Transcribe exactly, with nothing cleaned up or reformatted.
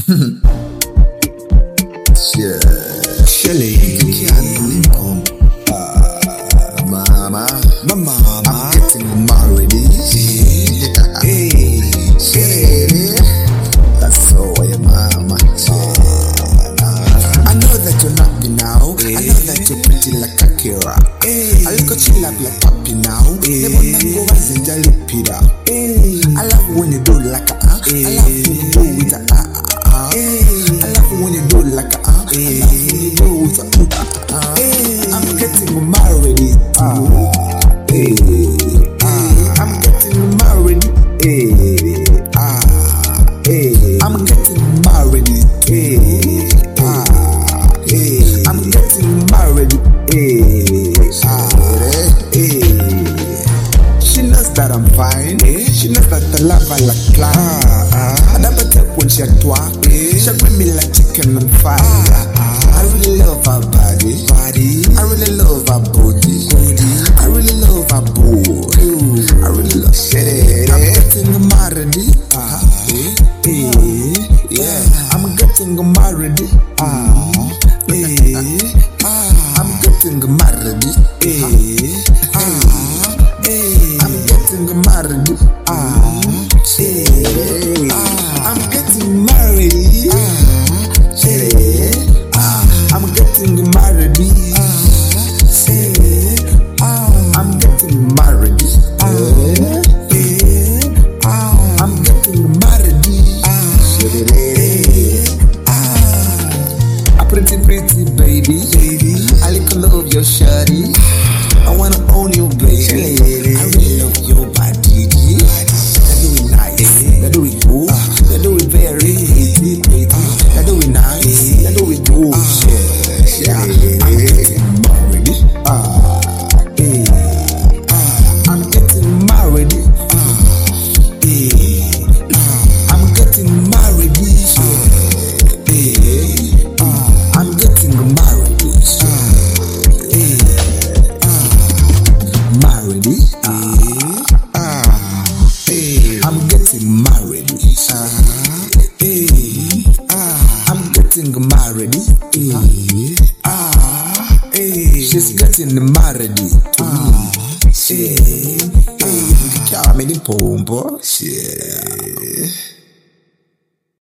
Yeah. Shelly, you can't come. Uh, mama, my mama, I'm getting married. hey, Shelly, that's so your mama. I know that you're nappy now. I know that you're pretty like a Kira. I look at you like like puppy now. Never go as a jelly pita. I love when you do like a uh. I love when you do with a uh, uh, uh. I love when you do like a uh. I love when you do with a uh, uh. I'm getting married. Uh, hey, uh, I'm getting married. Hey, uh, hey, I'm getting married. Hey, uh, hey, I'm getting married. Hey, uh, hey. She knows that I'm fine. She knows that I love her like clown. I never take when she twerk. She bring me like chicken on fire. I really love her body. I really love her body. I really love her body. I really love shit. I'm getting married. Yeah, I'm getting married. I'm getting married. I'm getting married. Ah, hey, I'm getting married. Hey, I'm getting married. Hey, I'm getting married. Hey, I'm getting married. Hey, a pretty, pretty baby, baby. I like to love your shawty. I wanna own you, baby. I really love your body. They do it nice. They do it good. They do it very pretty, pretty. They do it nice. They do it good. Yeah, I'm getting married. Ah, hey, ah, I'm getting married. Ah, hey, ah, I'm getting married. Hey, ah, I'm getting married. Hey, married. Ah, ah, hey, I'm getting married. Ah, hey, ah, I'm getting married. Hey, ah, hey, she's getting married. Ah, hey, hey, I'm getting pompo. Shit.